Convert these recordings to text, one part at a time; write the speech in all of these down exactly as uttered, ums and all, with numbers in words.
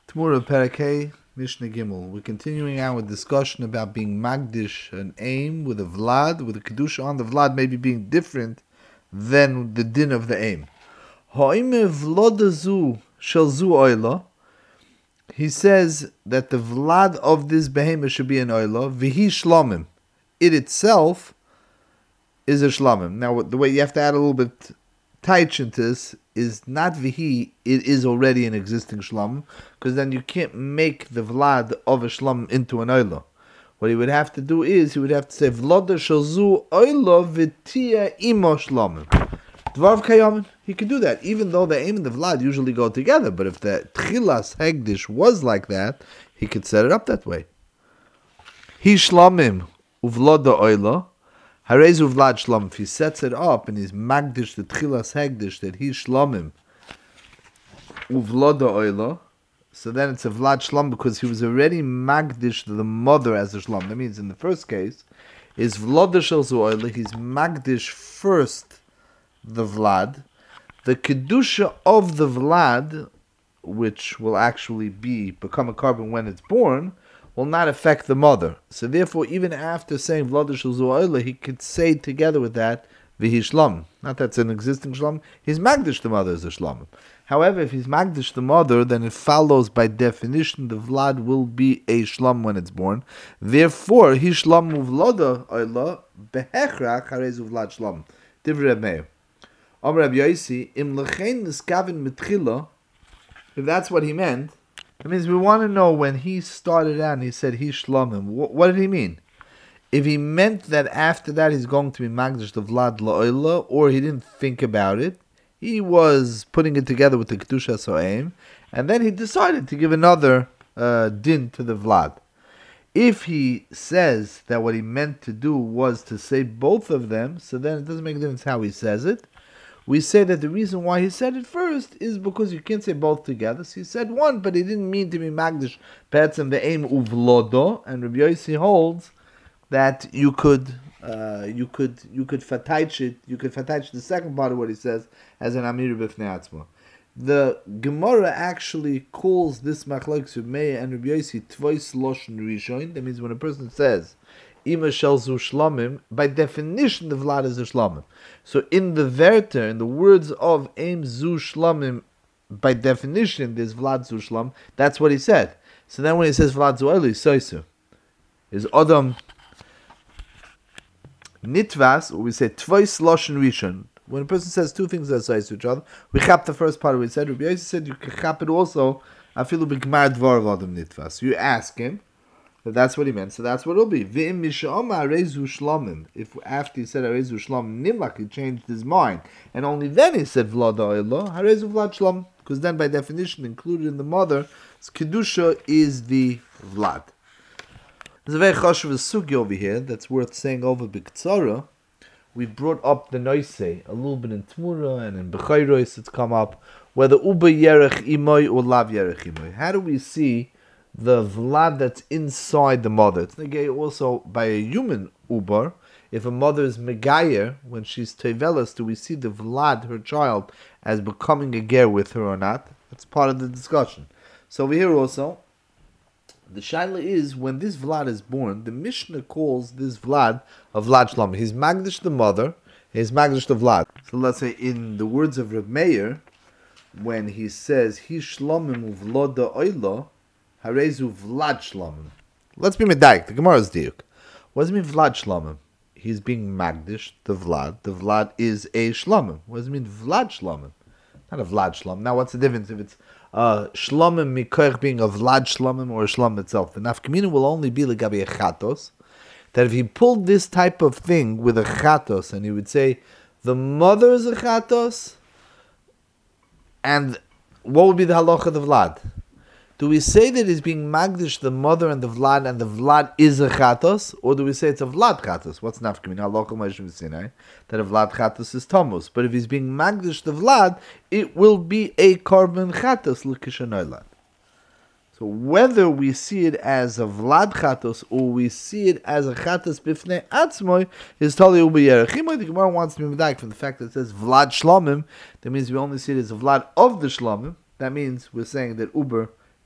Tmura Parakeh, Mishnah Gimel. We're continuing our discussion about being Magdish, an aim with a Vlad, with a Kedusha on the Vlad maybe being different than the din of the aim. Ha'ime Vladazu shel zu oila. He says that the Vlad of this behemoth should be an oila, vihi shlomim. It itself is a shlomim. Now, the way you have to add a little bit taich into this is not vihi, it is already an existing shlomim, because then you can't make the Vlad of a shlomim into an oila. What he would have to do is, he would have to say, Vlada shel zu oila v'tia imo shlomim. Dvarv kayamin. He could do that, even though the aim and the Vlad usually go together. But if the Tchilas Hegdish was like that, he could set it up that way. He shlamim uvloda oila. Harez uvlad shlamim. If he sets it up and he's magdish the Tchilas Hegdish that he shlamim uvloda oila, so then it's a Vlad shlam because he was already magdish the mother as a shlam. That means in the first case, is vloda shel zu oila. He's magdish first the Vlad. The Kedusha of the Vlad, which will actually be become a carbon when it's born, will not affect the mother. So therefore, even after saying Vlad shel zu oila, he could say together with that, Vihi shlam. Not that's an existing shlam. He's magdish the mother as a shlam. However, if he's magdish the mother, then it follows by definition the Vlad will be a shlam when it's born. Therefore, he shlam uvloda oila behechrach harez uvlad shlam. Divrei Reb Meir. Amar Rabbi Yosi, im lechein niskaven mitchila. If that's what he meant, it means we want to know when he started out and he said he shlamim. What, what did he mean? If he meant that after that he's going to be magdish the Vlad la'oila, or he didn't think about it, he was putting it together with the Kedusha So'im, and then he decided to give another uh, din to the Vlad. If he says that what he meant to do was to say both of them, so then it doesn't make a difference how he says it. We say that the reason why he said it first is because you can't say both together. So he said one, but he didn't mean to be magdish petzem the aim uvlodo, and Rabbi Yossi holds that you could uh, you could you could fataych it, you could fataych the second part of what he says as an amir b'fnei atzma. The Gemara actually calls this machlokes Reb Meir and Rabbi Yossi tvois loshen rishon. That means when a person says Ima shel zu shlamim, by definition the Vlad is a shlamim. So in the Verter, in the words of Aim zu shlamim, by definition there's Vlad zu shlam. That's what he said. So then when he says Vlad zu oili, soisu, is Adam nitvas, or we say tvois loshen rishon. When a person says two things that are soisu to each other, we chap the first part of what he said. Rabbi Yossi said you can chap it also afilu b'gmar dvar of Adam nitvas. You ask him. But that's what he meant, so that's what it'll be. V'im misha'oma arezu shlamim. If after he said arezu shlamim nimlach, he changed his mind, and only then he said vlada oilo arezu vlad shlam, because then by definition included in the mother, kedusha is the vlad. There's a very chashuv sugi over here that's worth saying over b'ktsara. We've brought up the noise a little bit in Tmura and in Bechayros it's come up whether uba yerech imoy or lav yerech imoy. How do we see the Vlad that's inside the mother? It's negay also by a human ubar. If a mother is megayer, when she's tevelas, do we see the Vlad, her child, as becoming a ger with her or not? That's part of the discussion. So over here also, the shaila is, when this Vlad is born, the Mishnah calls this Vlad a Vlad Shlam. He's magdish the mother, he's magdish the Vlad. So let's say in the words of Reb Meir, when he says, he shlamim uvloda oila, Harezu Vlad Shlamim. Let's be medayik. The Gemara is diuk. What does it mean Vlad Shlamim? He's being magdish, the Vlad. The Vlad is a Shlamim. What does it mean Vlad Shlamim? Not a Vlad Shlamim. Now what's the difference if it's uh, Shlamim mikoich being a Vlad Shlamim or a Shlamim itself? The nafkamina will only be legabi a chatos. That if he pulled this type of thing with a chatos and he would say the mother is a chatos, and what would be the halacha of the Vlad? Do we say that he's being magdish the mother and the Vlad, and the Vlad is a chatos, or do we say it's a Vlad chatos? What's nafkamin? Halacha Moshe Sinai that a Vlad chatos is tamus. But if he's being magdish the Vlad, it will be a carbon chatos l'kishanoilad. So whether we see it as a Vlad chatos or we see it as a chatos bifnei atzmoi is totally ubi yerechimoy. The Gemara wants to be medayik from the fact that it says Vlad shlamim. That means we only see it as a Vlad of the shlamim. That means we're saying that uber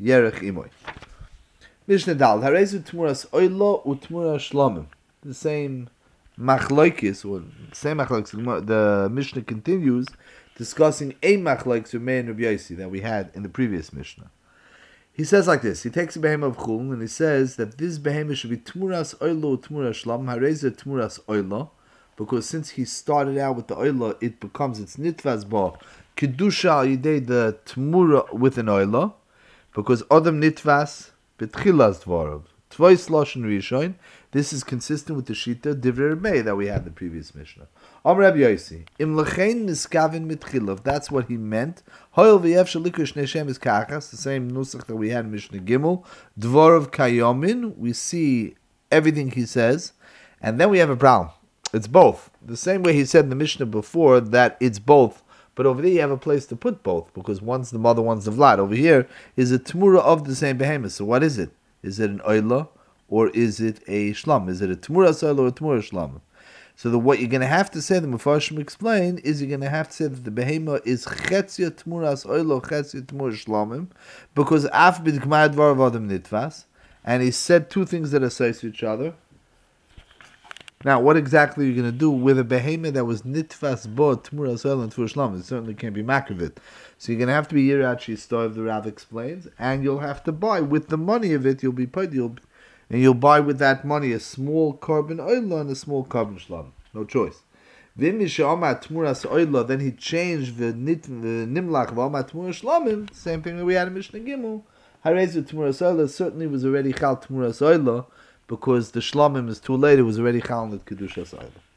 Yerech Imoy. Mishnah Dal, Harezu Tmuras Oilo Utmura Shlomim. The same Machloikis, or same Machloikis, the Mishnah continues discussing a Machloikis Rumei and Rabbi Yossi that we had in the previous Mishnah. He says like this, he takes a behemoth of Chulin and he says that this behemoth should be Tmuras Oilo Utmura Shlomim, Harezu Tmuras Oilo, because since he started out with the Oilo, it becomes its Nitvas Ba, Kedusha Al Yidei the Tmura with an Oilo, because Adam Nitvas Betchilas Dvarov. Tvois Lashon Rishon. This is consistent with the Shita Divrei Rebbe that we had in the previous Mishnah. Am Rabbi Yossi. Im lechein niskavin mitchilav. That's what he meant. Hoil v'yev shalikush neshem is kachas. The same nusach that we had in Mishnah Gimel. Dvarov kayomin. We see everything he says. And then we have a problem. It's both. The same way he said in the Mishnah before that it's both. But over there you have a place to put both, because one's the mother, one's the vlad. Over here is a tmura of the same behemoth. So what is it? Is it an oila or is it a shlam? Is it a tmura oila or a tmura shlam? So the, what you're going to have to say, the Mefarshim explain, is you're going to have to say that the behemoth is chetzia tmuras oila, chetzia tmura shlamim, because af b'dgmar dvar v'adam nitvas, and he said two things that associate each other. Now, what exactly are you going to do with a behemoth that was nitfas bo tmura soil and tmura shlam? It certainly can't be makravit. So you're going to have to be yirat shistov, the Rav explains, and you'll have to buy with the money of it. You'll be paid, you'll and you'll buy with that money a small carbon oil and a small carbon shlam. No choice. Then he changed the nimlach v'amat tmura shlamim. Same thing that we had in Mishnah Gimel. Harezu tmura soil certainly was already chal tmura soil, because the shlamim is too late, it was already chal in the kedusha side.